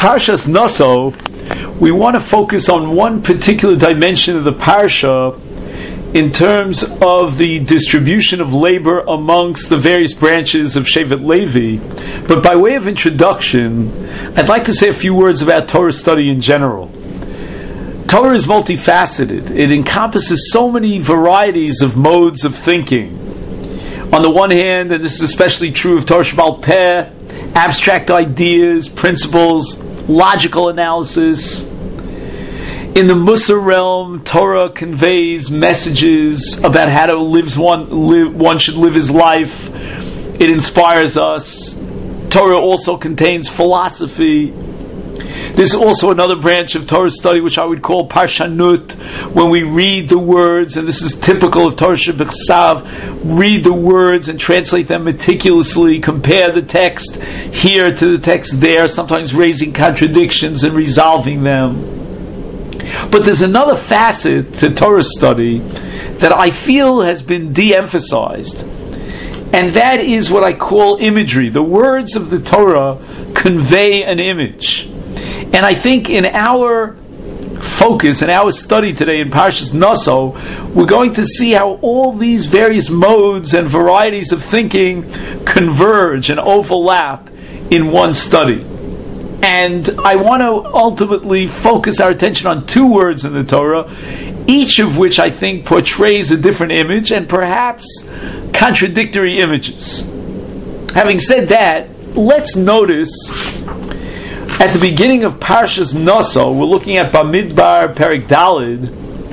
Parshas Naso, we want to focus on one particular dimension of the parsha in terms of the distribution of labor amongst the various branches of Shevet Levi. But by way of introduction, I'd like to say a few words about Torah study in general. Torah is multifaceted. It encompasses so many varieties of modes of thinking. On the one hand, and this is especially true of Torah Sheba'al Peh, abstract ideas, principles, logical analysis. In the Musar realm, Torah conveys messages about how to one should live his life. It inspires us. Torah also contains philosophy. There's also another branch of Torah study which I would call Parshanut, when we read the words, and this is typical of Torah Shebechsav, read the words and translate them meticulously, compare the text here to the text there, sometimes raising contradictions and resolving them. But there's another facet to Torah study that I feel has been de-emphasized, and that is what I call imagery. The words of the Torah convey an image. And I think in our focus, in our study today in Parshas Naso, we're going to see how all these various modes and varieties of thinking converge and overlap in one study. And I want to ultimately focus our attention on two words in the Torah, each of which I think portrays a different image and perhaps contradictory images. Having said that, let's notice at the beginning of Parshas Naso, we're looking at Bamidbar Perek Daled,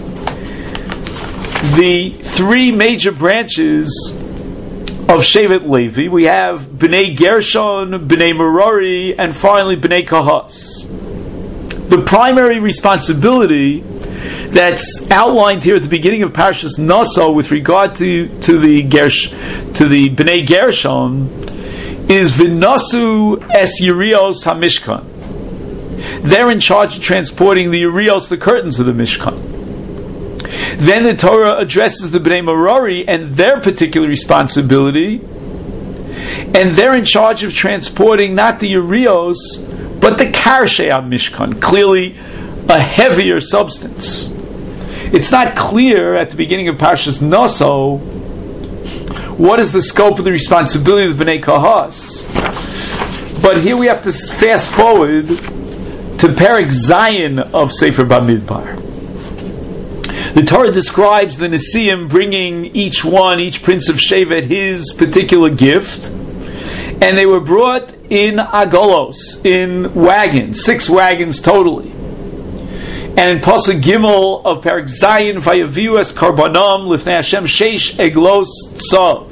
the three major branches of Shevet Levi. We have Bnei Gershon, Bnei Merari, and finally Bnei Kahas. The primary responsibility that's outlined here at the beginning of Parshas Naso with regard to the Bnei Gershon is V'nasu es Yerios HaMishkan. They're in charge of transporting the Yerios, the curtains of the Mishkan. Then the Torah addresses the Bnei Merari and their particular responsibility, and they're in charge of transporting not the Yerios, but the Karshei HaMishkan, clearly a heavier substance. It's not clear at the beginning of Parshas Naso what is the scope of the responsibility of the Bnei Kahas. But here we have to fast forward to Perek Zayin of Sefer Bamidbar. The Torah describes the Nesiim bringing each prince of Shevet, his particular gift, and they were brought in agolos, in wagons, 6 wagons totally. And in Pasuk Gimel of Perek Zayin, Vayaviu es Karbanam Lifnei Hashem Sheish Eglos Tzav.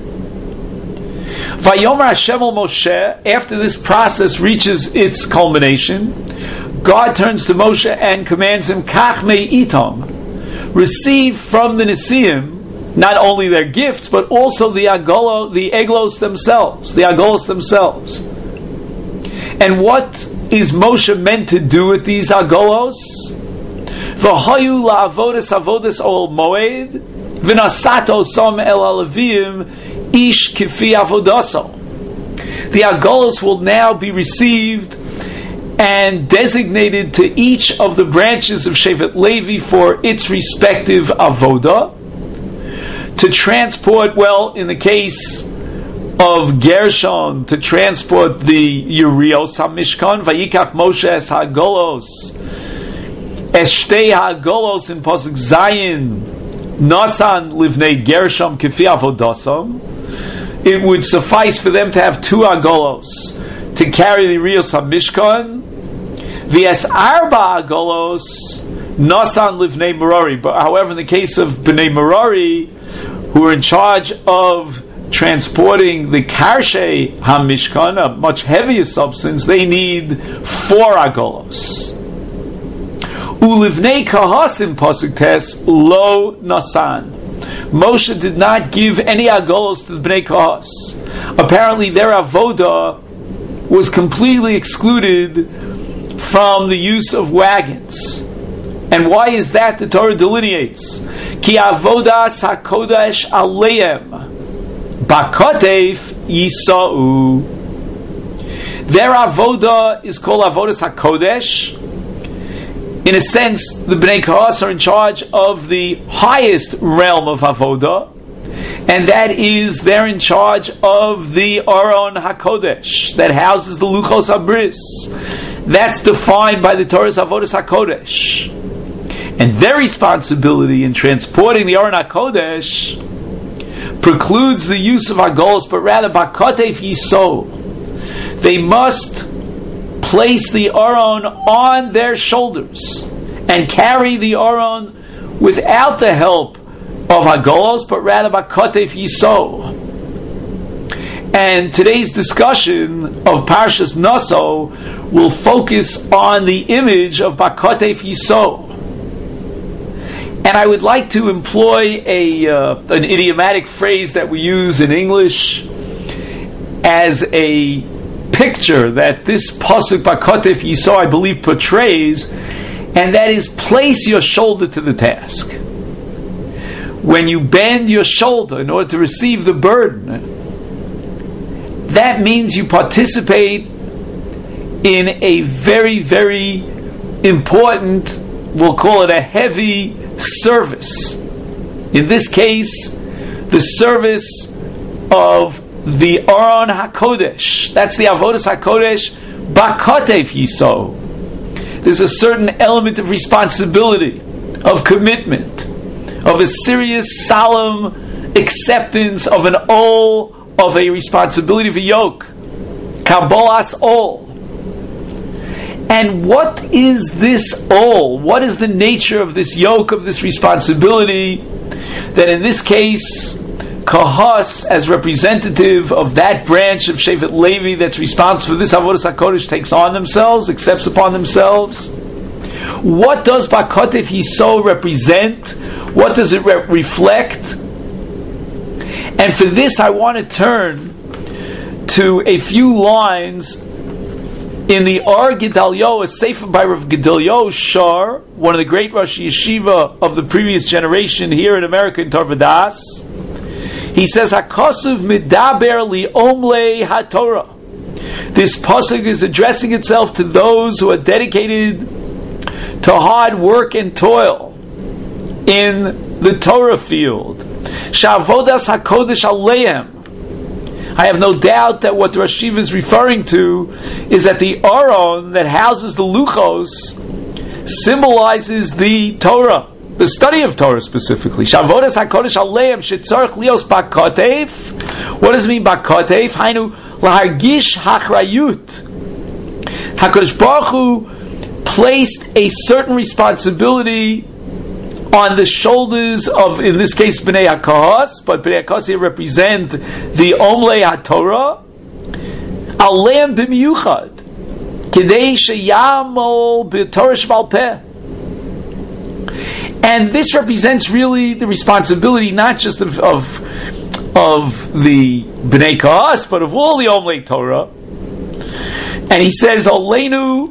Vayomer Hashem el Moshe, after this process reaches its culmination, God turns to Moshe and commands him, Kach mei itam, receive from the Nesiim not only their gifts, but also the eglos themselves, the agolos themselves. And what is Moshe meant to do with these agolos? V'hayu la'avodas avodas ol moed, v'nasato som el alavim ish kifi avodaso. The agolos will now be received and designated to each of the branches of Shevet Levi for its respective avoda, to transport, well, in the case of Gershon, to transport the Yerios HaMishkan, Vayikach Moshe es HaGolos, es Shtei HaGolos in Pasuk Zayin, Nasan Livnei Gershon Kifi Avodasam. It would suffice for them to have 2 agolos to carry the Yerios HaMishkan, V'es Arba agolos, Nasan Livnei Merari. But however, in the case of Bnei Merari, who are in charge of transporting the Karshei HaMishkan, a much heavier substance, they need 4 agolos. Ulivnei Kahasim Pasuk Tes Lo Nasan. Moshe did not give any agolos to the Bnei Kahas. Apparently their avoda was completely excluded from the use of wagons. And why is that? The Torah delineates. Ki avodas hakodesh aleim bakotef yisau. Their avoda is called avodas hakodesh. In a sense, the Bnei Kahas are in charge of the highest realm of avoda, and that is they're in charge of the Aron HaKodesh that houses the Luchos HaBris. That's defined by the Torah's Avodas HaKodesh. And their responsibility in transporting the Aron HaKodesh precludes the use of Agolos, but rather Bakotef Yisol. They must place the Aron on their shoulders and carry the Aron without the help of Hagolos, but rather Bakotef Yisol. And today's discussion of Parshas Naso will focus on the image of Bakotef Yisol. And I would like to employ an idiomatic phrase that we use in English as a picture that this pasuk Bakotef Yisol, I believe, portrays, and that is place your shoulder to the task. When you bend your shoulder in order to receive the burden, that means you participate in a very, very important, we'll call it a heavy service. In this case, the service of the Aron HaKodesh. That's the Avodas HaKodesh Bakotef Yisol. There's a certain element of responsibility, of commitment, of a serious, solemn acceptance of an ol, of a responsibility, of a yoke. Kabbalas ol. And what is this ol? What is the nature of this yoke, of this responsibility, that in this case, Kahas, as representative of that branch of Shevet Levi that's responsible for this Avodas HaKodesh, takes on themselves, accepts upon themselves? What does Bakotef Yisol represent? What does it reflect? And for this, I want to turn to a few lines in the Ar Gedalyo, a sefer by Rav Gedalyo Shar, one of the great Rosh Yeshiva of the previous generation here in America in Tarvadas. He says, "Hakosuv midaber liomle haTorah." This pasuk is addressing itself to those who are dedicated to hard work and toil in the Torah field. Shavodas hakodesh aleim. I have no doubt that what the Rosh Yeshiva is referring to is that the Aron that houses the Luchos symbolizes the Torah, the study of Torah specifically. Shavodas hakodesh aleim shetzarich lios bakotef. What does it mean bakotef? Hainu lahargish hachrayut. HaKadosh Baruch Hu placed a certain responsibility on the shoulders of, in this case, Bnei HaKahas, but Bnei HaKahas here represent the Omlei HaTorah, Aleim b'miyuchad, Kedei sheyamol b'Torah shebal peh. And this represents really the responsibility not just of the Bnei HaKahas, but of all the Omlei Torah. And he says, Oleinu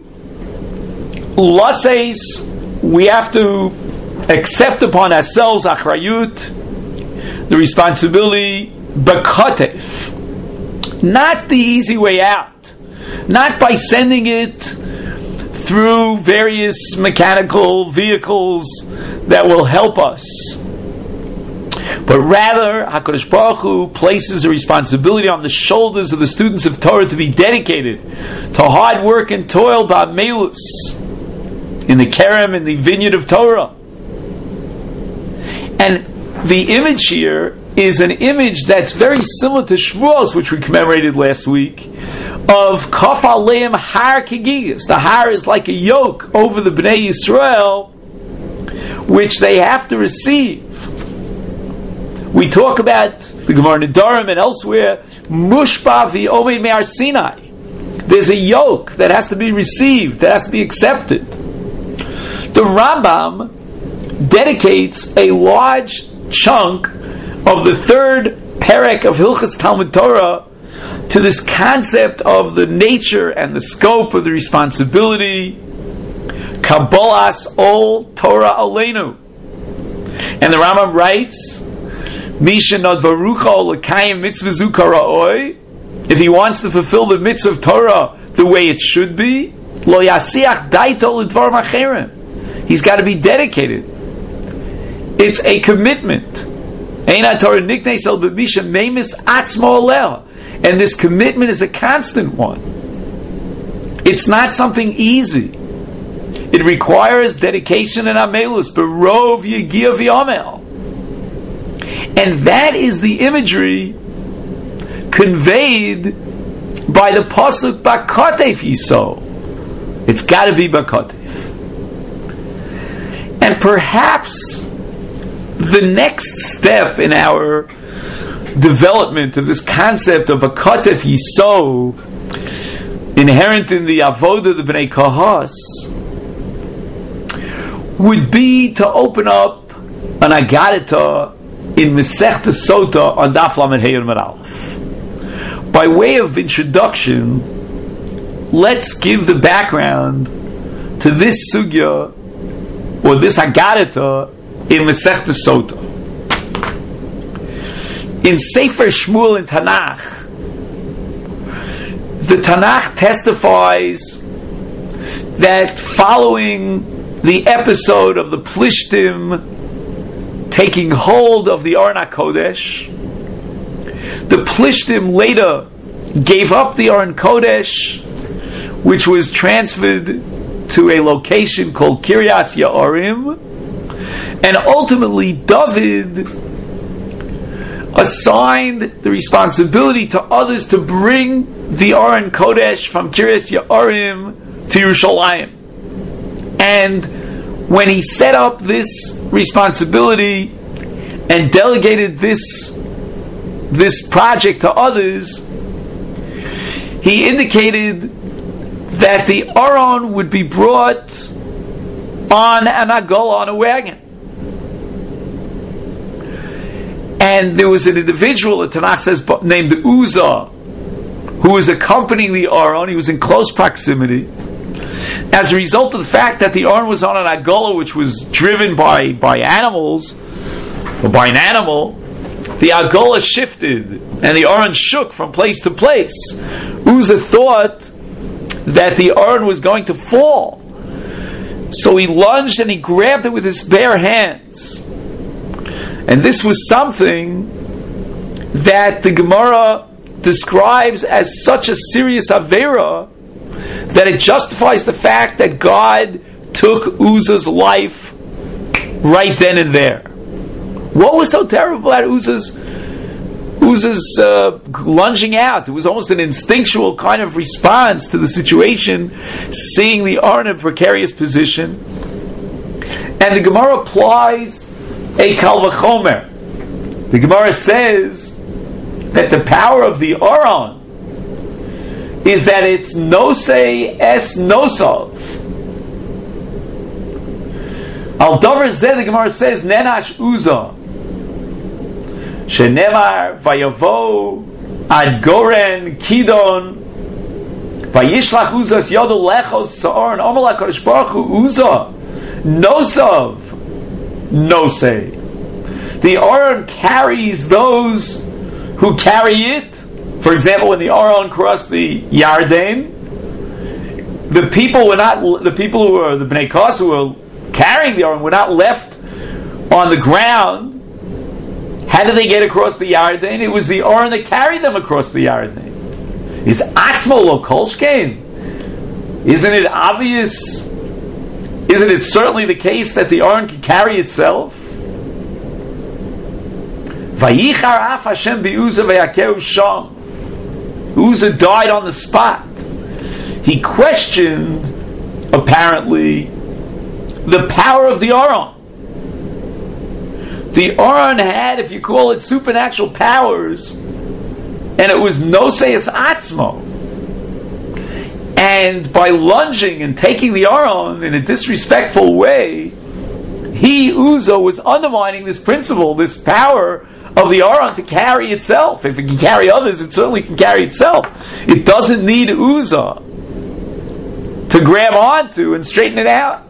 laseis, we have to accept upon ourselves achrayut, the responsibility, bakotef, not the easy way out, not by sending it through various mechanical vehicles that will help us, but rather HaKadosh Baruch Hu places a responsibility on the shoulders of the students of Torah to be dedicated to hard work and toil ba'melus in the kerem, in the vineyard of Torah. And the image here is an image that's very similar to Shavuos, which we commemorated last week, of Kaf Aleim Har Kegigis. The Har is like a yoke over the Bnei Yisrael, which they have to receive. We talk about the Gemara Nedarim and elsewhere, Mushba v'Omed Me'ar Sinai. There's a yoke that has to be received, that has to be accepted. The Rambam dedicates a large chunk of the third perek of Hilchas Talmud Torah to this concept of the nature and the scope of the responsibility, Kabbalas ol Torah aleinu. And the Rambam writes, Misha nadvarucha l'kayim mitzvah zu kara'oi. If he wants to fulfill the mitzvah of Torah the way it should be, lo yasiach daito l'dvarim acherim. He's got to be dedicated. It's a commitment. And this commitment is a constant one. It's not something easy. It requires dedication and amelus, berov yegia v'amel. And that is the imagery conveyed by the pasuk Bakatef Yiso. It's got to be Bakatef. And perhaps the next step in our development of this concept of Bakatef Yiso, inherent in the avodah, the Bnei Kahas, would be to open up an Agadita in Masechta Sota on Daf Lamed Hey and Aleph. By way of introduction, let's give the background to this sugya, or this Agadita, in Masechta Sota. In Sefer Shmuel in Tanakh, the Tanakh testifies that following the episode of the Plishtim taking hold of the Aron HaKodesh, the Plishtim later gave up the Aron Kodesh, which was transferred to a location called Kiryas Ya'arim, and ultimately David assigned the responsibility to others to bring the Aron Kodesh from Kiryas Ya'arim to Yerushalayim. And when he set up this responsibility and delegated this project to others, he indicated that the Aron would be brought on an agola, on a wagon. And there was an individual, the Tanakh says, named Uzzah, who was accompanying the Aron. He was in close proximity. As a result of the fact that the Aron was on an agola, which was driven by animals, or by an animal, the agola shifted and the Aron shook from place to place. Uzzah thought that the Aron was going to fall, so he lunged and he grabbed it with his bare hands. And this was something that the Gemara describes as such a serious avera that it justifies the fact that God took Uzzah's life right then and there. What was so terrible about Uzzah's lunging out? It was almost an instinctual kind of response to the situation, seeing the Aron in a precarious position. And the Gemara applies a kal v'chomer. The Gemara says that the power of the Aron is that it's nosei es nosav. Al davar zeh, the Gemara says, nenash Uzzah shenemar vayavo ad goren kidon vayishlach Uzzah yodo lechos sa'aron omer lakadosh baruch hu Uzzah nosav nosei. The Aron carries those who carry it. For example, when the Aron crossed the Yarden, the people who were the Bnei Kos who were carrying the Aron were not left on the ground. How did they get across the Yarden? It was the Aron that carried them across the Yarden. Is Atzmo lo kolshkein? Isn't it obvious? Isn't it certainly the case that the Aron can carry itself? Vayichar af Hashem bi'Uzzah v'yakeu sham. Uzzah died on the spot. He questioned, apparently, the power of the Aron. The Aron had, if you call it, supernatural powers, and it was noseis atzmo. And by lunging and taking the Aron in a disrespectful way, Uzzah, was undermining this principle, this power of the Aron to carry itself. If it can carry others, it certainly can carry itself. It doesn't need Uzzah to grab onto and straighten it out.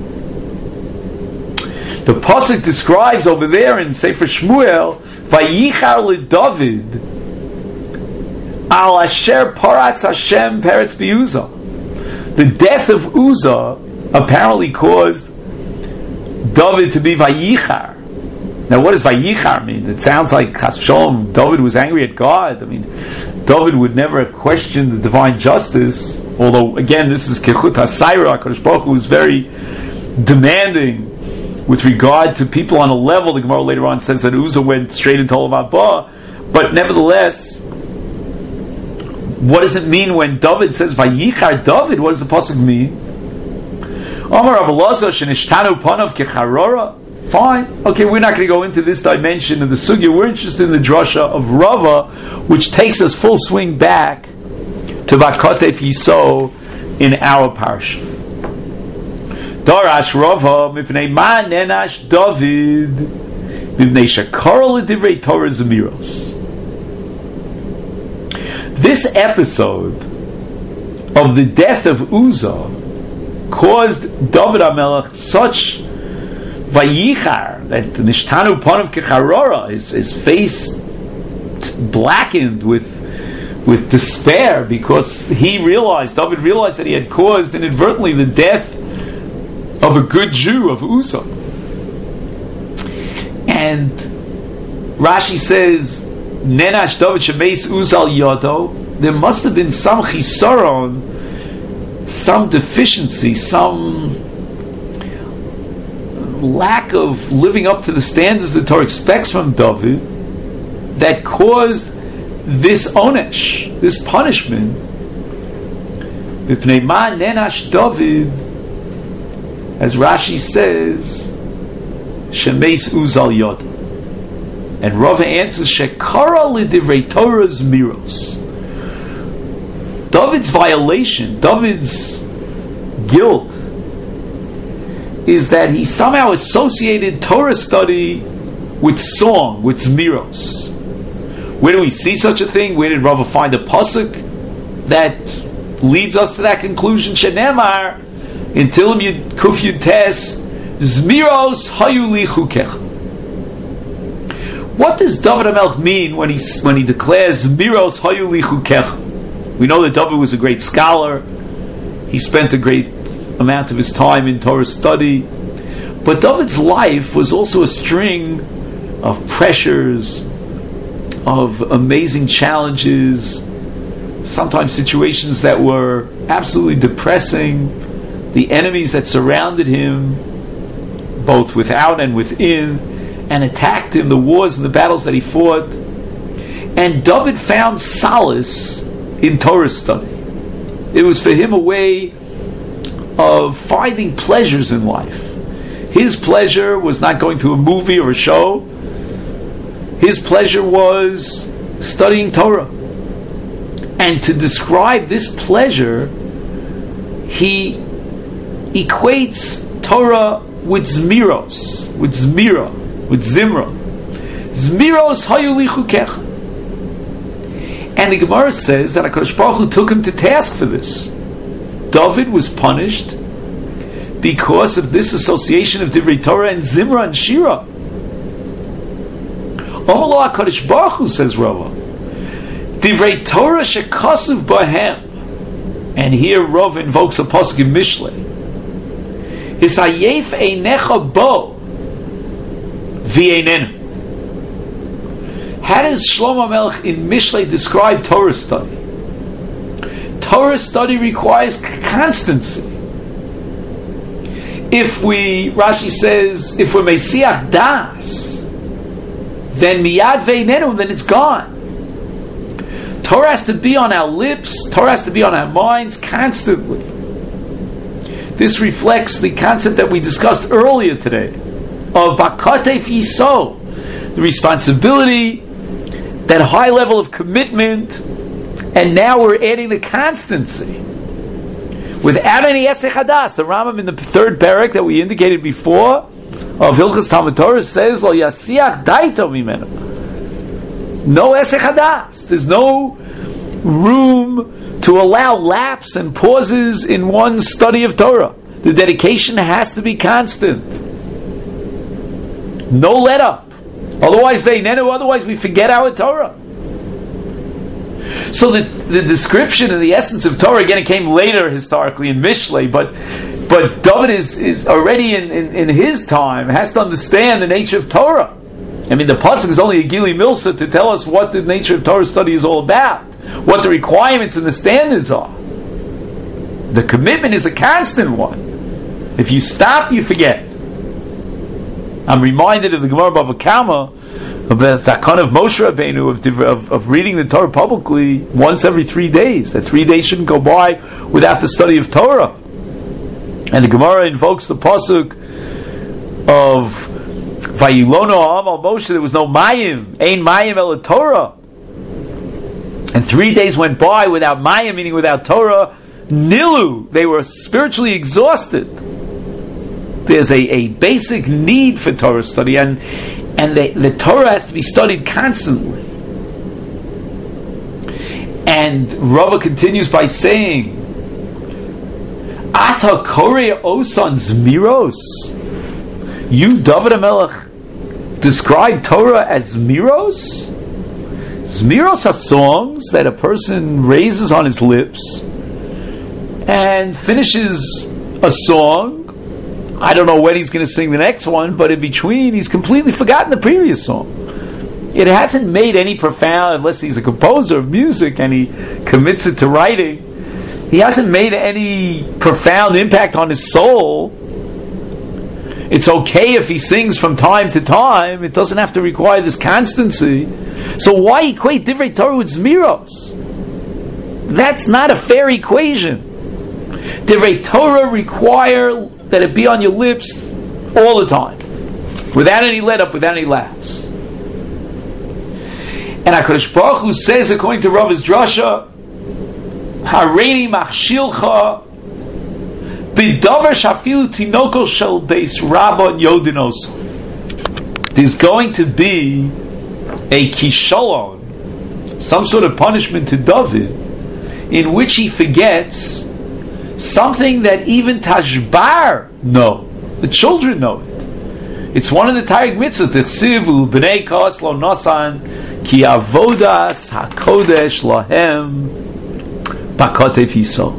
The pasuk describes over there in Sefer Shmuel, Vayichar leDavid Al asher paratz Hashem peretz bi'Uzzah. The death of Uzzah apparently caused David to be vayichar. Now, what does vayichar mean? It sounds like Chas v'Shalom, David was angry at God. I mean, David would never have questioned the divine justice. Although, again, this is Kechut HaSaira. HaKadosh Baruch Hu was very demanding with regard to people on a level. The Gemara later on says that Uzzah went straight into Olav Haba. But nevertheless, what does it mean when David says Vayichar David? What does the pasuk mean? Amar Rav Elazar shenishtanu panav kecharora. Fine. Okay, we're not going to go into this dimension of the sugya. We're interested in the drasha of Rava, which takes us full swing back to Vakotef Yiso in our parsha. Darash Rava mipnei ma nenash David mipnei shakar l'divrei Torah zemiros. This episode of the death of Uzzah caused David HaMelech such vayichar that nishtanu panav kecharora, his face blackened with despair, because David realized that he had caused inadvertently the death of a good Jew, of Uzzah. And Rashi says, Nenash David shemeis Uzzah yodo. There must have been some chisaron, some deficiency, some lack of living up to the standards the Torah expects from David that caused this onesh, this punishment. Mipnei ma nenash David, as Rashi says, shemeis Uzzah yodo. And Rava answers, Shekara l'divrei Torah zmiros. David's violation, David's guilt, is that he somehow associated Torah study with song, with zmiros. Where do we see such a thing? Where did Rava find a pasuk that leads us to that conclusion? Shenemar, in Tilim Yud Kuf Yud Tes, zmiros hayu li chukecha. What does David HaMelech mean when he declares Zmiros hayu li chukecha? We know that David was a great scholar. He spent a great amount of his time in Torah study. But David's life was also a string of pressures, of amazing challenges, sometimes situations that were absolutely depressing, the enemies that surrounded him, both without and within, and attacked him, the wars and the battles that he fought. And David found solace in Torah study. It was for him a way of finding pleasures in life. His pleasure was not going to a movie or a show. His pleasure was studying Torah. And to describe this pleasure, he equates Torah with Zmiros, with Zmira, with Zimra. Zmiros hayu li chukecha. And the Gemara says that HaKadosh Baruch Hu took him to task for this. David was punished because of this association of Divrei Torah and Zimra and Shira. Omalo HaKadosh Baruch Hu, says Rava, Divrei Torah shekasuv bahem. And here Rav invokes a pasuk in Mishlei. Hisayef einecha bo v'einenu. How does Shlomo Melech in Mishlei describe Torah study? Torah study requires constancy. Rashi says, if we're Mesiach Das, then miyad ve'einenu, then it's gone. Torah has to be on our lips, Torah has to be on our minds constantly. This reflects the concept that we discussed earlier today of Bakatef Yiso, the responsibility, that high level of commitment, and now we're adding the constancy. Without any Esech Hadas, the Rambam in the third parak that we indicated before of Hilchas Talmud Torah says, Lo Yasiach Daito Mimenu. No Esech Hadas. There's no room to allow lapse and pauses in one's study of Torah. The dedication has to be constant. No let up. Otherwise we forget our Torah. So the description and the essence of Torah, again, it came later historically in Mishlei, but David is already in his time, has to understand the nature of Torah. I mean, the pasuk is only a Gili Milsa to tell us what the nature of Torah study is all about, what the requirements and the standards are. The commitment is a constant one. If you stop, you forget. I'm reminded of the Gemara Bava Kama about that kind of Moshe Rabbeinu of reading the Torah publicly once every 3 days. That 3 days shouldn't go by without the study of Torah. And the Gemara invokes the pasuk of Vayilono Ha'am al Moshe. There was no Mayim, Ein Mayim el Torah. And 3 days went by without Mayim, meaning without Torah. Nilu, they were spiritually exhausted. There's a basic need for Torah study, and the Torah has to be studied constantly. And Rava continues by saying, Ata Korei Osan Zmiros. You, David HaMelech, describe Torah as Zmiros? Zmiros are songs that a person raises on his lips and finishes a song. I don't know when he's going to sing the next one, but in between, he's completely forgotten the previous song. It hasn't made any profound, unless he's a composer of music and he commits it to writing, he hasn't made any profound impact on his soul. It's okay if he sings from time to time. It doesn't have to require this constancy. So why equate Divrei Torah with Zmiros? That's not a fair equation. Divrei Torah require that it be on your lips all the time, without any let up, without any laughs. And HaKadosh Baruch Hu says, according to Rava's drasha, Hareini machshilcha b'davar shafilu tinokol shel beis rabban yodinos. There's going to be a kishalon, some sort of punishment to David, in which he forgets something that even Tashbar know. The children know it. It's one of the Taryag mitzvahs. T'chsivu b'nei kos lo nosan ki avodas hakodesh lahem bakotef Yisrael.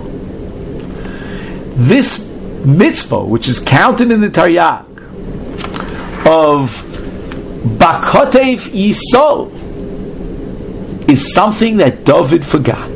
This mitzvah, which is counted in the Taryag, of bakotef Yisrael, is something that David forgot.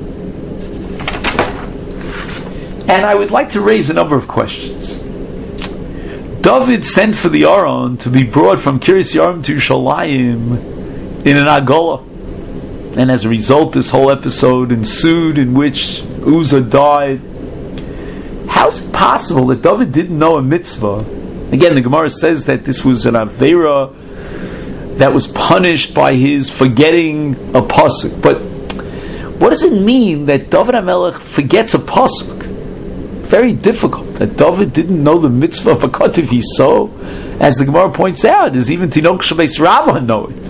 And I would like to raise a number of questions. David sent for the Aron to be brought from Kiryas Yearim to Yerushalayim in an Agola. And as a result, this whole episode ensued in which Uzzah died. How is it possible that David didn't know a mitzvah? Again, the Gemara says that this was an Aveira that was punished by his forgetting a pasuk. But what does it mean that David HaMelech forgets a pasuk? Very difficult. That David didn't know the mitzvah of Hakotiv Yisrael, as the Gemara points out, is even Tinok Shabeis Rabbah know it.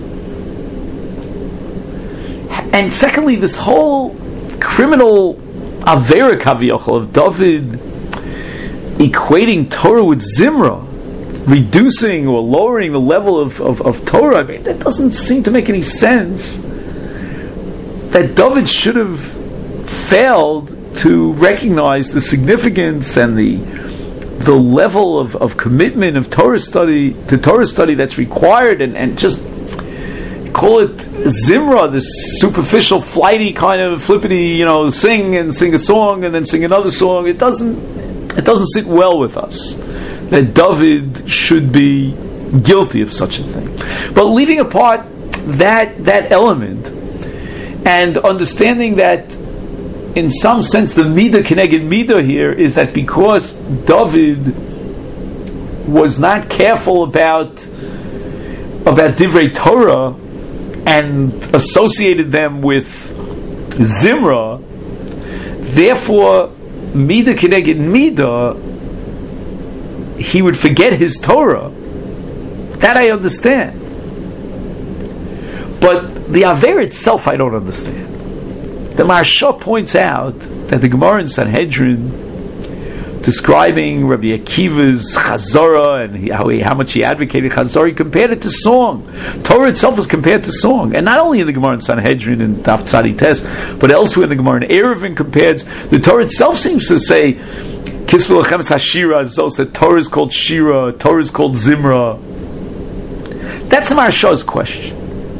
And secondly, this whole criminal Avera Kaviyachol of David equating Torah with Zimra, reducing or lowering the level of Torah, I mean, that doesn't seem to make any sense. That David should have failed to recognize the significance and the level of commitment of Torah study to Torah study that's required, and just call it Zimra, this superficial, flighty kind of flippity, sing a song and then sing another song. It doesn't sit well with us that David should be guilty of such a thing. But leaving apart that element and understanding that in some sense the Midah Keneged Midah here is that because David was not careful about Divrei Torah and associated them with Zimra, therefore Midah Keneged Midah, he would forget his Torah. That I understand. But the Aver itself I don't understand. The Maharsha points out that the Gemara in Sanhedrin describing Rabbi Akiva's Chazorah and how much he advocated Chazorah, he compared it to song. Torah itself was compared to song, and not only in the Gemara in Sanhedrin and Daf Tzadi Tes, but elsewhere in the Gemara in Eruvin compares. The Torah itself seems to say Kisvu Lechem Hashira, that Torah is called Shira, Torah is called Zimra. That's the Maharsha's question.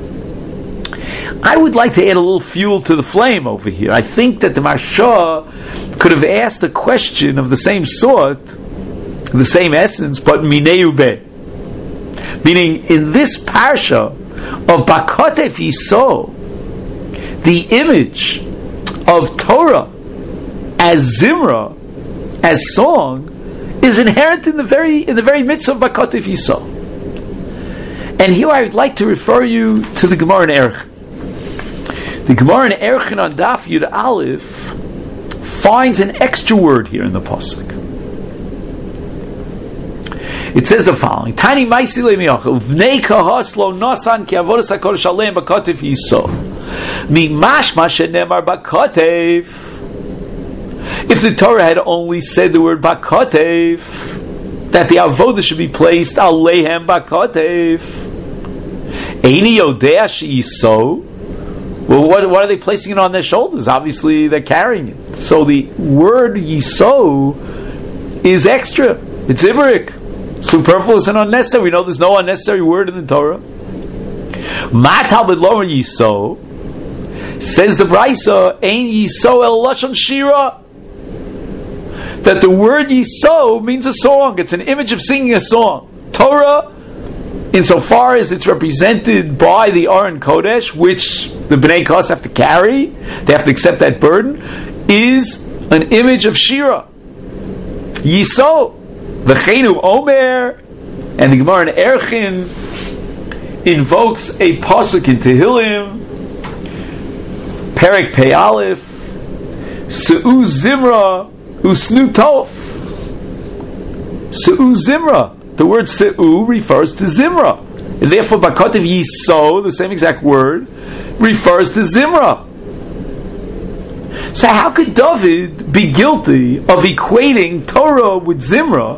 I would like to add a little fuel to the flame over here. I think that the Maharsha could have asked a question of the same sort, the same essence, but mineu be. Meaning, in this parsha of Bakotef Yisod, the image of Torah as Zimra, as song, is inherent in the very midst of Bakotef Yisod. And here I would like to refer you to the Gemara in Erech. The Gemara in Erech on Daf Yud Aleph finds an extra word here in the pasuk. It says the following: Tani Maisi Le'Miyachav Vnei Kahaslo Nasan Ki Avodas Hakodesh Aleim Bakotef Yisod Mimashma Shenemar Bakotef. If the Torah had only said the word Bakotef, that the avodah should be placed Aleihem Bakotef, Eini Yodea She'Yisod. Well, what are they placing it on their shoulders? Obviously, they're carrying it. So the word Yisod is extra. It's Iberik. Superfluous and unnecessary. We know there's no unnecessary word in the Torah. Matal B'Lomer Yisod, says the Brisa, Ein Yisod El Lashon Shira. That the word Yisod means a song. It's an image of singing a song. Torah, insofar as it's represented by the Aron Kodesh, which the Bnei Kos have to carry, they have to accept that burden, is an image of Shira. Yisod, V'cheinu Omer, and the Gemara in Erchin invokes a pasuk in Tehillim, Perek Pei Aleph, Se'u Zimra Usnu Tov. Se'u Zimra. The word Se'u refers to Zimra. And therefore, Bakotef Yisod, the same exact word, refers to Zimra. So how could David be guilty of equating Torah with Zimra,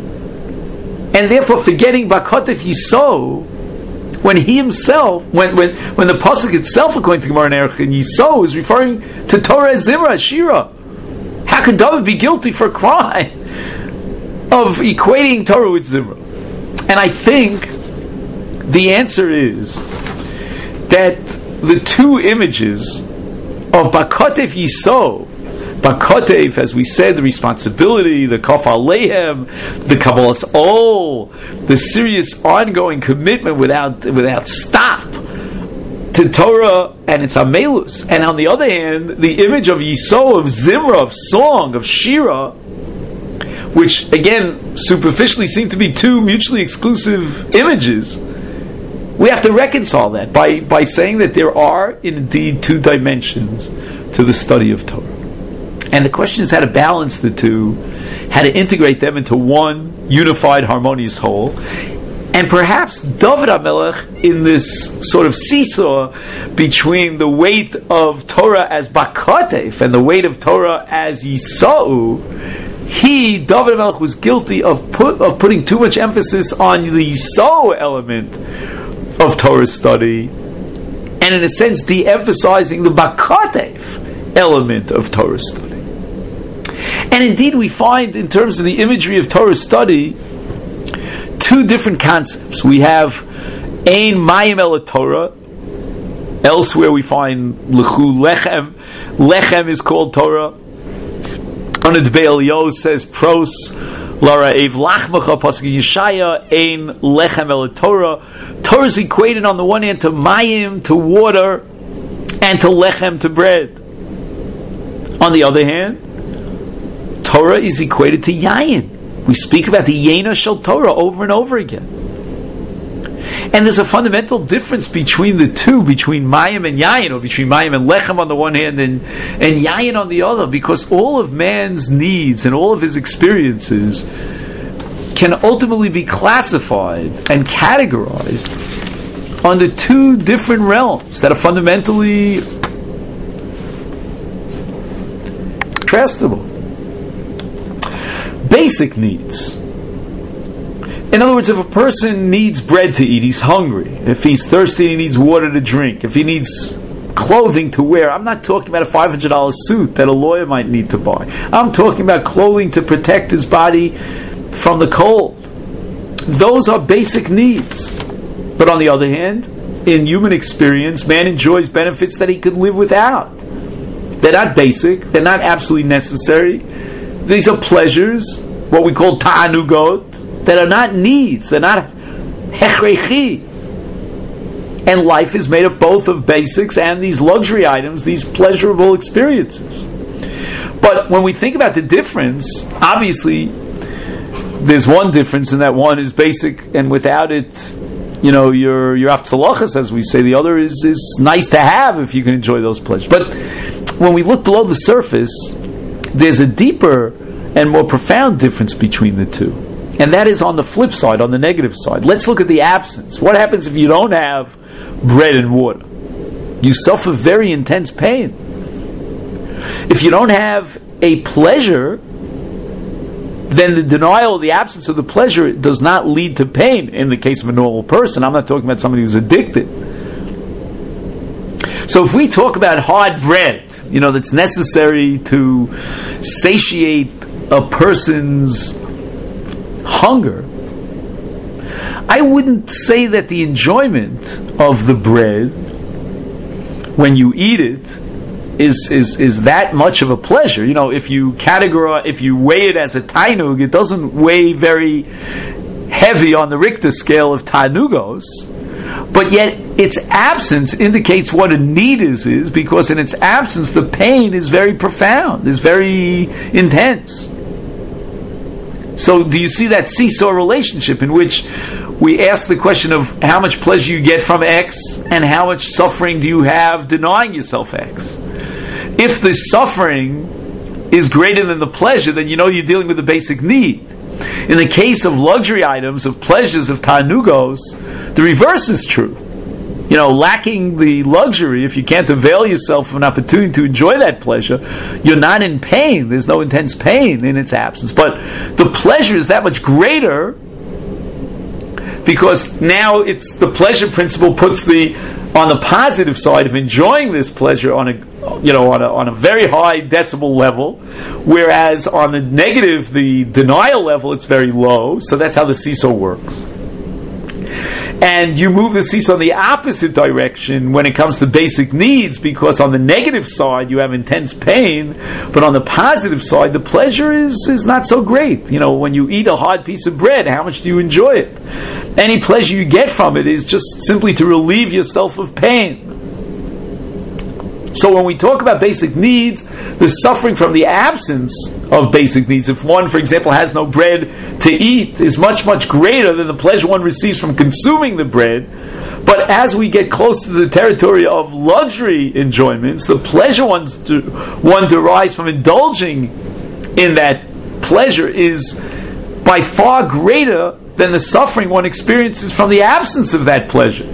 and therefore forgetting Bakotef Yisod, when he himself, when the pasuk itself, according to Gemara in Erech, Yisod is referring to Torah as Zimra, as Shira? How could David be guilty for a crime of equating Torah with Zimra? And I think the answer is that the two images of Bakotef Yisod, Bakotef, as we said, the responsibility, the Kaf Aleihem, the Kabbalas Ol, the serious ongoing commitment without stop to Torah and its Amelus. And on the other hand, the image of Yisod, of Zimra, of song, of Shira, which again superficially seem to be two mutually exclusive images. We have to reconcile that by saying that there are indeed two dimensions to the study of Torah. And the question is how to balance the two, how to integrate them into one unified, harmonious whole. And perhaps David HaMelech, in this sort of seesaw between the weight of Torah as Bakotef and the weight of Torah as Yisau, David HaMelech, was guilty of putting too much emphasis on the Yisau element of Torah study, and in a sense de-emphasizing the Bakotef element of Torah study. And indeed we find, in terms of the imagery of Torah study, two different concepts. We have Ein Mayim El Torah. Elsewhere we find Lechu Lechem. Lechem is called Torah. Onid Be'el Yo says Pros Lara Ev Lachmacha Pasuk Yeshaya Ein Lechem El Torah. Torah is equated on the one hand to Mayim, to water, and to Lechem, to bread. On the other hand, Torah is equated to Yayin. We speak about the Yena Shel Torah over and over again. And there's a fundamental difference between the two, between Mayim and Yayin, or between Mayim and Lechem on the one hand and Yayin on the other, because all of man's needs and all of his experiences can ultimately be classified and categorized under two different realms that are fundamentally contrastable. basic needs. In other words, if a person needs bread to eat, he's hungry. If he's thirsty, he needs water to drink. If he needs clothing to wear, I'm not talking about a $500 suit that a lawyer might need to buy. I'm talking about clothing to protect his body from the cold. Those are basic needs. But on the other hand, in human experience, man enjoys benefits that he could live without. They're not basic. They're not absolutely necessary. These are pleasures, what we call ta'anugot, that are not needs. They're not hechrechi. And life is made up both of basics and these luxury items, these pleasurable experiences. But when we think about the difference, obviously, there's one difference, and that one is basic, and without it, you're aftzalachas, as we say. The other is nice to have if you can enjoy those pleasures. But when we look below the surface, there's a deeper and more profound difference between the two. And that is on the flip side, on the negative side. Let's look at the absence. What happens if you don't have bread and water? You suffer very intense pain. If you don't have a pleasure, then the denial, the absence of the pleasure does not lead to pain in the case of a normal person. I'm not talking about somebody who's addicted. So if we talk about hard bread, that's necessary to satiate a person's hunger, I wouldn't say that the enjoyment of the bread when you eat it is that much of a pleasure. If you weigh it as a tainug, it doesn't weigh very heavy on the Richter scale of tainugos, but yet its absence indicates what a need is because in its absence the pain is very profound, is very intense. So do you see that seesaw relationship in which we ask the question of how much pleasure you get from X and how much suffering do you have denying yourself X? If the suffering is greater than the pleasure, then you're dealing with a basic need. In the case of luxury items, of pleasures, of tanugos, the reverse is true. Lacking the luxury, if you can't avail yourself of an opportunity to enjoy that pleasure, you're not in pain. There's no intense pain in its absence. But the pleasure is that much greater because now it's the pleasure principle puts on the positive side of enjoying this pleasure on a very high decibel level, whereas on the negative, the denial level, it's very low. So that's how the seesaw works. And you move the seesaw in the opposite direction when it comes to basic needs, because on the negative side you have intense pain, but on the positive side the pleasure is not so great. When you eat a hard piece of bread, how much do you enjoy it? Any pleasure you get from it is just simply to relieve yourself of pain. So when we talk about basic needs, the suffering from the absence of basic needs, if one, for example, has no bread to eat, is much, much greater than the pleasure one receives from consuming the bread. But as we get close to the territory of luxury enjoyments, the pleasure one derives from indulging in that pleasure is by far greater than the suffering one experiences from the absence of that pleasure.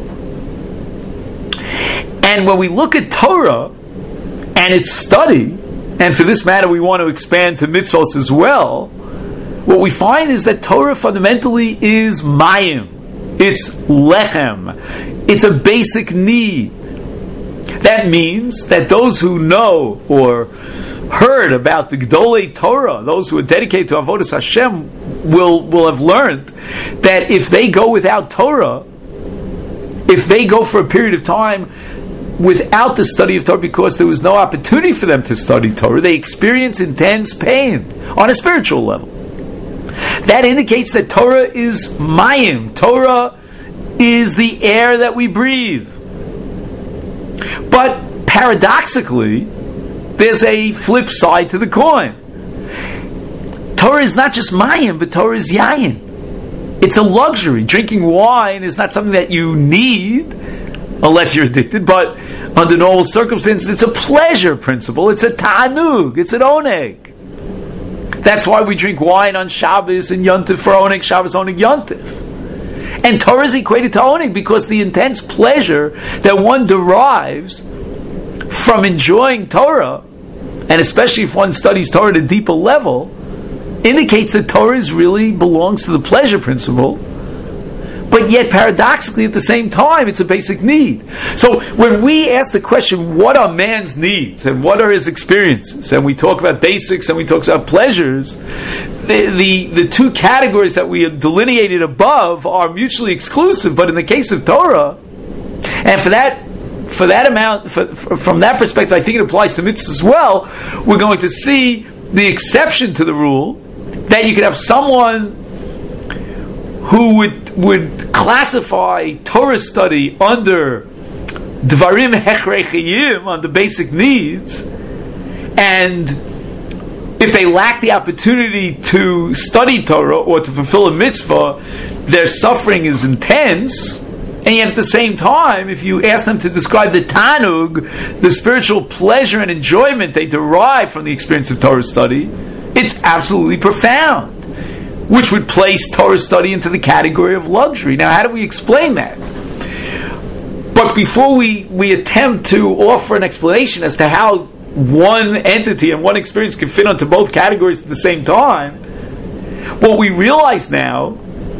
And when we look at Torah and its study, and for this matter we want to expand to mitzvos as well, what we find is that Torah fundamentally is mayim. It's lechem. It's a basic need. That means that those who know or heard about the Gedolei Torah, those who are dedicated to Avodas Hashem, will have learned that if they go without Torah, if they go for a period of time without the study of Torah because there was no opportunity for them to study Torah, they experience intense pain on a spiritual level. That indicates that Torah is mayim. Torah is the air that we breathe. But paradoxically, there's a flip side to the coin. Torah is not just mayim, but Torah is yayin. It's a luxury. Drinking wine is not something that you need, unless you're addicted, but under normal circumstances, it's a pleasure principle. It's a ta'anug. It's an oneg. That's why we drink wine on Shabbos and Yontif for oneg, Shabbos, oneg, Yontif. And Torah is equated to oneg because the intense pleasure that one derives from enjoying Torah, and especially if one studies Torah at a deeper level, indicates that Torah really belongs to the pleasure principle, but yet paradoxically at the same time it's a basic need. So when we ask the question, what are man's needs and what are his experiences, and we talk about basics and we talk about pleasures, the two categories that we have delineated above are mutually exclusive. But in the case of Torah, and from that perspective, I think it applies to mitzvahs as well. We're going to see the exception to the rule that you could have someone who would classify Torah study under Dvarim Hechrechiyim, under basic needs, and if they lack the opportunity to study Torah or to fulfill a mitzvah, their suffering is intense. And yet at the same time, if you ask them to describe the Tanug, the spiritual pleasure and enjoyment they derive from the experience of Torah study, it's absolutely profound, which would place Torah study into the category of luxury. Now, how do we explain that? But before we attempt to offer an explanation as to how one entity and one experience can fit onto both categories at the same time, what we realize now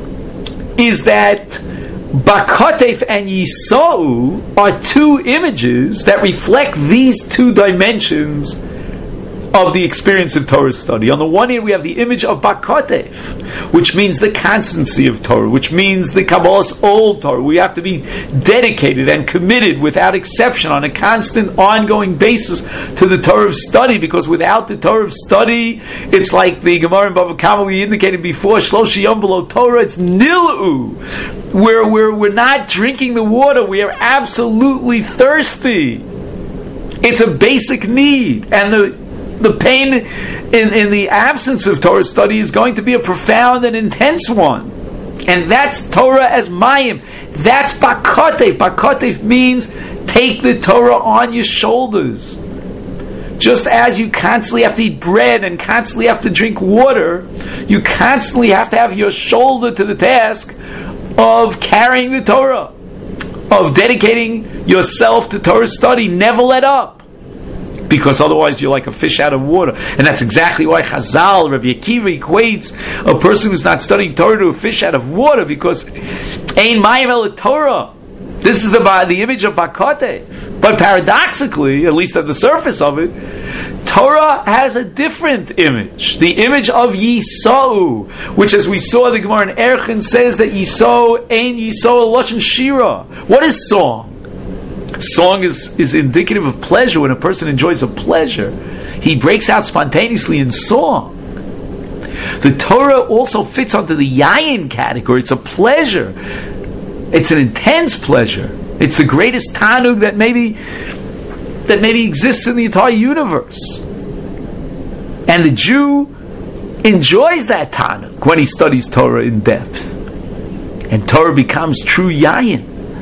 is that Bakotef and Yisou are two images that reflect these two dimensions of the experience of Torah study. On the one hand, we have the image of Bakotef, which means the constancy of Torah, which means the Kabbalah's old Torah. We have to be dedicated and committed without exception on a constant, ongoing basis to the Torah of study, because without the Torah of study, it's like the Gemara in Bava Kama we indicated before, Shloshi Yom below Torah, it's nilu. We're not drinking the water, we are absolutely thirsty. It's a basic need, and the pain in the absence of Torah study is going to be a profound and intense one. And that's Torah as Mayim. That's Bakotef. Bakotef means take the Torah on your shoulders. Just as you constantly have to eat bread and constantly have to drink water, you constantly have to have your shoulder to the task of carrying the Torah, of dedicating yourself to Torah study. Never let up, because otherwise you're like a fish out of water. And that's exactly why Chazal, Rabbi Akiva, equates a person who's not studying Torah to a fish out of water, because Ein Mayim El Torah. This is the image of Bakoteh. But paradoxically, at least at the surface of it, Torah has a different image. The image of Yisou, which, as we saw, the Gemara in Erchin says that Yisou, Ein Yisou Loshen Shira. What is song? Song is indicative of pleasure. When a person enjoys a pleasure, he breaks out spontaneously in song. The Torah also fits onto the Yayin category. It's a pleasure. It's an intense pleasure. It's the greatest Tanug that maybe exists in the entire universe. And the Jew enjoys that Tanug when he studies Torah in depth. And Torah becomes true Yayin.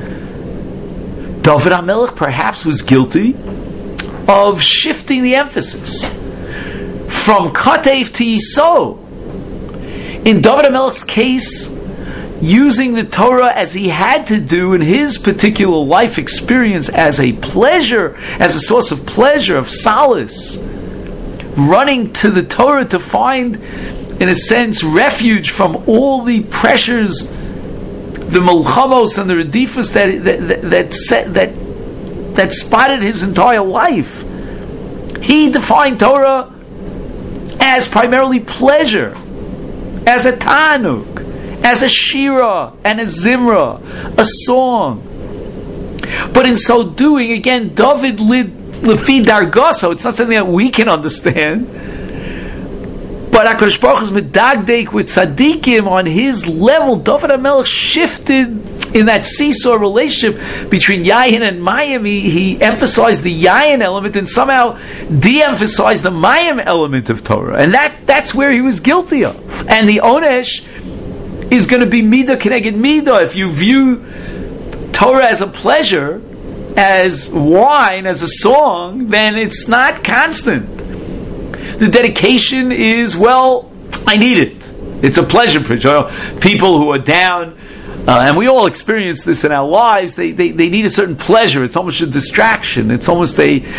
David HaMelech perhaps was guilty of shifting the emphasis from Katev to Yisou. In David HaMelech's case, using the Torah as he had to do in his particular life experience as a pleasure, as a source of pleasure, of solace, running to the Torah to find, in a sense, refuge from all the pressures, the Melchamos and the Redifus that spotted his entire life. He defined Torah as primarily pleasure, as a Tanuk, as a Shira and a Zimra, a song. But in so doing, again, David lid Lefi Dargaso. It's not something that we can understand. But HaKadosh Baruch Hu is medagdek with tzaddikim on his level. David HaMelech shifted in that seesaw relationship between Yayin and Mayim. He emphasized the Yayin element and somehow de-emphasized the Mayim element of Torah. And that's where he was guilty of. And the Onesh is going to be Midah Keneged Midah. If you view Torah as a pleasure, as wine, as a song, then it's not constant. The dedication is, well, I need it. It's a pleasure. People who are down, and we all experience this in our lives, they need a certain pleasure. It's almost a distraction. It's almost a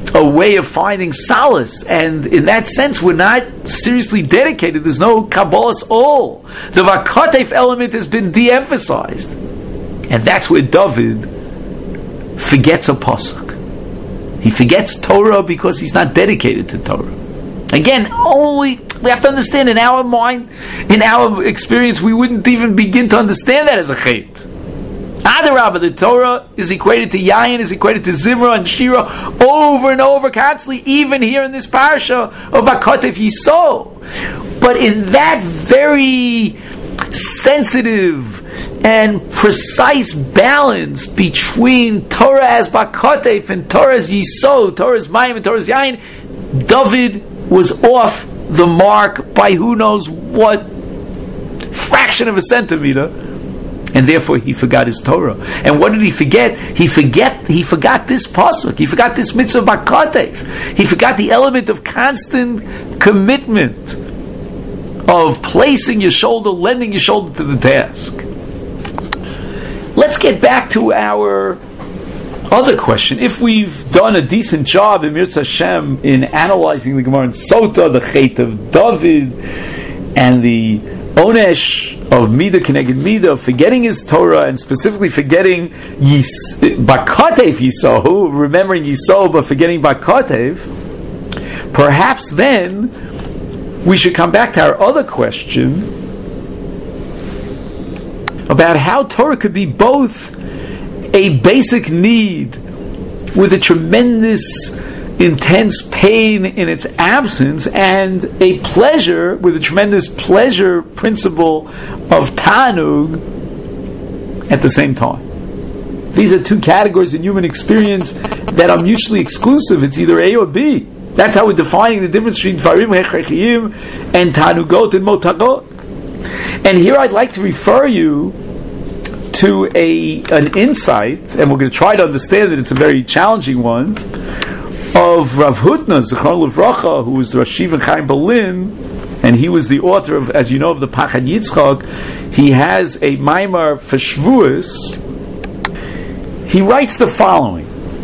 a way of finding solace, and in that sense we're not seriously dedicated. There's no Kabbalah's all. The Vakatef element has been de-emphasized, and that's where David forgets a pasuk. He forgets Torah because he's not dedicated to Torah. Again, only we have to understand, in our mind, in our experience, we wouldn't even begin to understand that as a chait. Adarabah, the Torah is equated to Yayin, is equated to Zimra and Shira over and over, constantly, even here in this parasha of Vakatef Yisrael. But in that very sensitive and precise balance between Torah as Vakatef and Torah as Yisrael, Torah as Mayim and Torah as Yayin, David was off the mark by who knows what fraction of a centimeter. And therefore he forgot his Torah. And what did he forget? He forgot this pasuk. He forgot this mitzvah Vakatef. He forgot the element of constant commitment, of placing your shoulder, lending your shoulder to the task. Let's get back to our other question. If we've done a decent job in Mirza Hashem in analyzing the Gemara in Sota, the Chet of David, and the Onesh of Midah Keneged Midah, forgetting his Torah, and specifically forgetting Vakatef Yisrael, remembering Yisrael but forgetting Vakatef, perhaps then we should come back to our other question about how Torah could be both a basic need with a tremendous intense pain in its absence, and a pleasure with a tremendous pleasure principle of Tanug at the same time. These are two categories in human experience that are mutually exclusive. It's either A or B. That's how we're defining the difference between Dvarim Hechrechiyim and Tanugot and Motagot. And here I'd like to refer you to an insight, and we're going to try to understand it. It's a very challenging one, of Rav Hutner, Zichron Livracha, who was Rosh Yeshiva Chaim Berlin, and he was the author of, as you know, of the Pachad Yitzchak. He has a Maimar for Shavuos. He writes the following.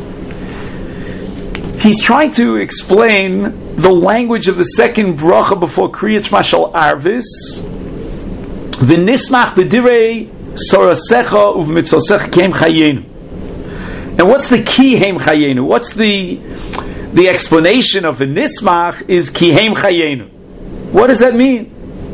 He's trying to explain the language of the second bracha before Kriyat Shema Shel Arvis. V'nismach b'direi sorasecha uv'mitzosecha keim chayenu. And what's the ki heim chayenu? What's the explanation of v'nismach is ki heim chayenu? What does that mean?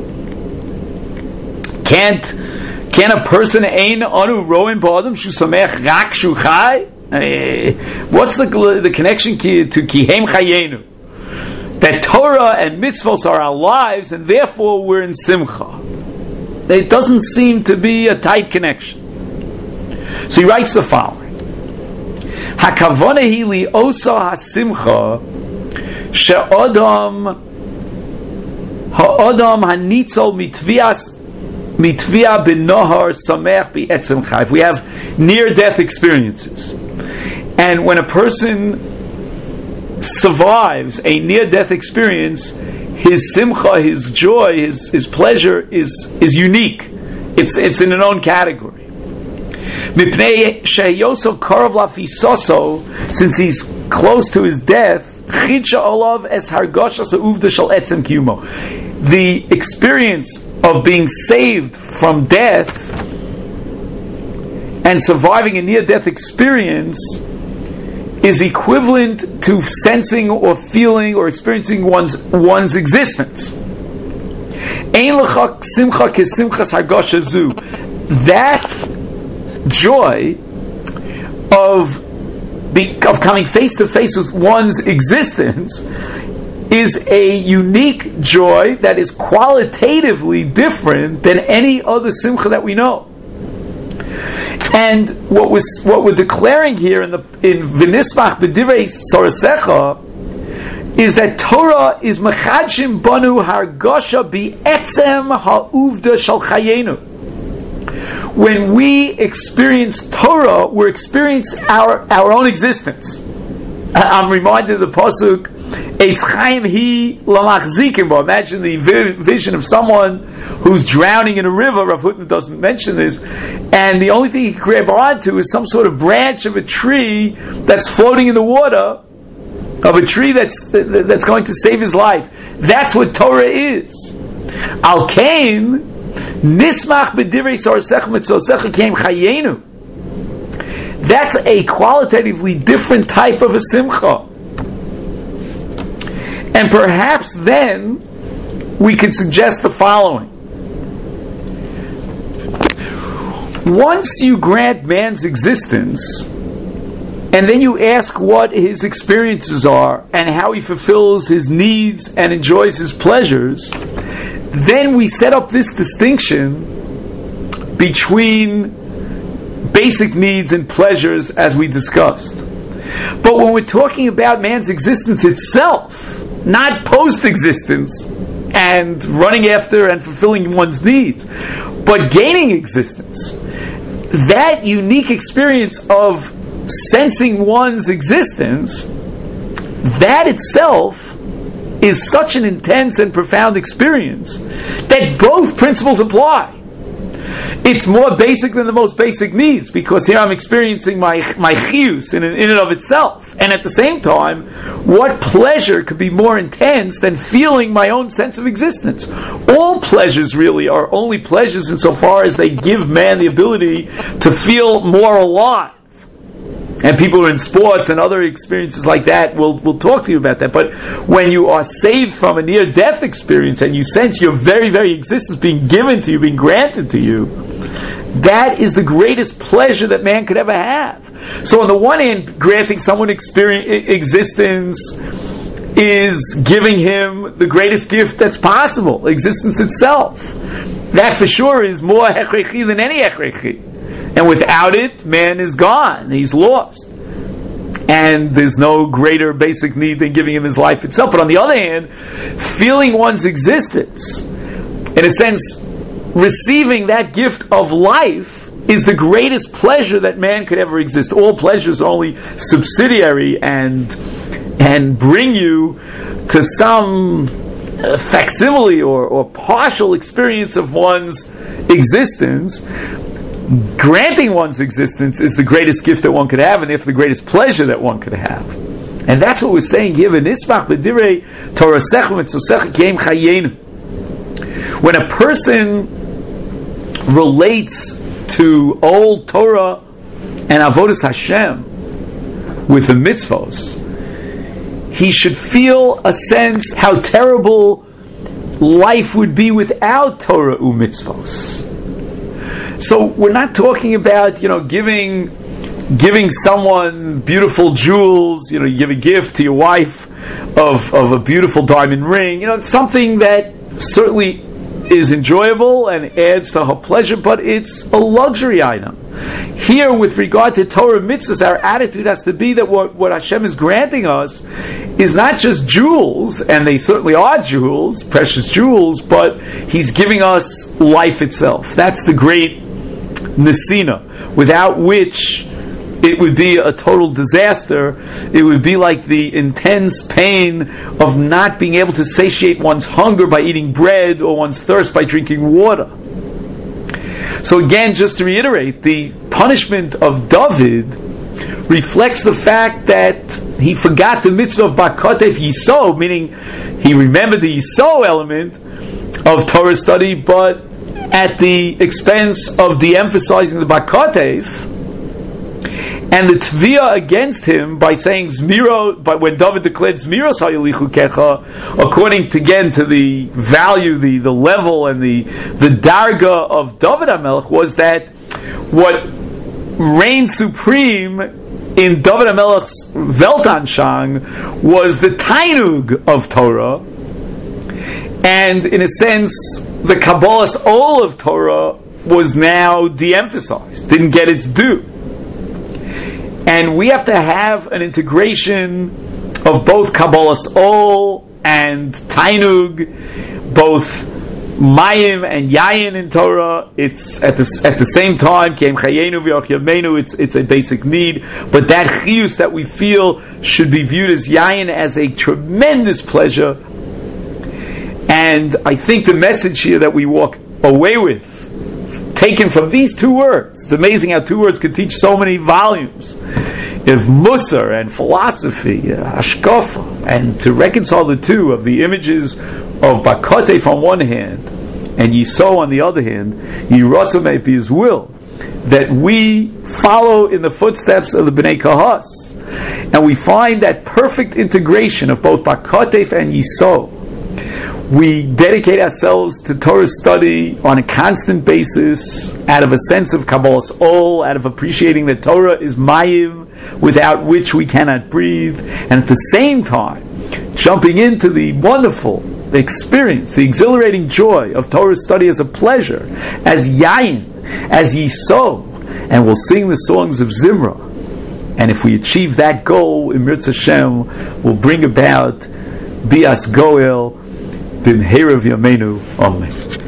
Can a person ein anu roin b'adam shu samech rak shu chai? What's the connection to ki heim chayenu? That Torah and mitzvos are our lives, and therefore we're in simcha. It doesn't seem to be a tight connection. So he writes the following. Hakavona hi li osa hasimcha she'odam ha'odam hanitzol mitvia b'nohar samech bi'etzem chayv. We have near-death experiences. And when a person survives a near-death experience, his simcha, his joy, his pleasure is unique. It's in an own category. Since he's close to his death, the experience of being saved from death and surviving a near-death experience is equivalent to sensing or feeling or experiencing one's existence. That joy of coming face to face with one's existence is a unique joy that is qualitatively different than any other simcha that we know. And what we're declaring here in V'nismach b'divrei sorasecha is that Torah is mechadshim banu hargasha bi'etzem ha'uvda shel chayenu. When we experience Torah, we're experiencing our own existence. I'm reminded of the pasuk, Eitz Chaim hi lamachzikim bo. Imagine the vision of someone who's drowning in a river. Rav Hutner doesn't mention this, and the only thing he can grab onto is some sort of branch of a tree that's floating in the water, of a tree that's going to save his life. That's what Torah is. Al Kain nismach b'divrei sorasecha mitzosecha keim chayenu. That's a qualitatively different type of a simcha. And perhaps then we could suggest the following. Once you grant man's existence, and then you ask what his experiences are and how he fulfills his needs and enjoys his pleasures, then we set up this distinction between basic needs and pleasures as we discussed. But when we're talking about man's existence itself, not post-existence and running after and fulfilling one's needs, but gaining existence, that unique experience of sensing one's existence, that itself is such an intense and profound experience that both principles apply. It's more basic than the most basic needs, because here I'm experiencing my chiyus in and of itself. And at the same time, what pleasure could be more intense than feeling my own sense of existence? All pleasures really are only pleasures insofar as they give man the ability to feel more alive. And people who are in sports and other experiences like that will talk to you about that. But when you are saved from a near-death experience and you sense your very, very existence being given to you, being granted to you, that is the greatest pleasure that man could ever have. So on the one hand, granting someone existence is giving him the greatest gift that's possible, existence itself. That for sure is more hechrechi than any hechrechi. And without it, man is gone. He's lost. And there's no greater basic need than giving him his life itself. But on the other hand, feeling one's existence, in a sense, receiving that gift of life, is the greatest pleasure that man could ever exist. All pleasures are only subsidiary and bring you to some facsimile or partial experience of one's existence. Granting one's existence is the greatest gift that one could have, and therefore the greatest pleasure that one could have. And that's what we're saying here. When a person relates to old Torah and Avodas Hashem with the mitzvos, he should feel a sense how terrible life would be without Torah u mitzvos. So we're not talking about, giving someone beautiful jewels. You give a gift to your wife of a beautiful diamond ring. It's something that certainly is enjoyable and adds to her pleasure, but it's a luxury item. Here, with regard to Torah mitzvahs, our attitude has to be that what Hashem is granting us is not just jewels, and they certainly are jewels, precious jewels, but He's giving us life itself. That's the great Nesina, without which it would be a total disaster. It would be like the intense pain of not being able to satiate one's hunger by eating bread or one's thirst by drinking water. So again, just to reiterate, the punishment of David reflects the fact that he forgot the mitzvah of Bakotef Yiso, meaning he remembered the Yiso element of Torah study, but at the expense of de-emphasizing the Bakotef, and the tviyah against him by saying Zmiro, but when David declared Zmiros hayolichu kecha, according to the value, the level, and the darga of David HaMelech, was that what reigned supreme in David HaMelech's Weltanschauung was the tainug of Torah, and in a sense, the Kabbalah's Ol of Torah was now de-emphasized, didn't get its due. And we have to have an integration of both Kabbalah's Ol and Tainug, both Mayim and Yayin in Torah. It's at the same time, Keim Chayenu v'Yoch Yameinu, it's a basic need, but that chiyus that we feel should be viewed as Yayin as a tremendous pleasure. And I think the message here that we walk away with, taken from these two words, it's amazing how two words can teach so many volumes, if Musar and philosophy, Hashkafa, and to reconcile the two of the images of Bakotef on one hand and Yiso on the other hand, Yiratzah be His will, that we follow in the footsteps of the Bnei Kahas, and we find that perfect integration of both Bakotef and Yiso. We dedicate ourselves to Torah study on a constant basis, out of a sense of Kabbalah's Ol, out of appreciating that Torah is Mayim, without which we cannot breathe, and at the same time, jumping into the wonderful experience, the exhilarating joy of Torah study as a pleasure, as Yayin, as Yiso, and we'll sing the songs of Zimra. And if we achieve that goal, in Mirz Hashem, will bring about Bias Goel, B'mheirav Yameinu. Amen.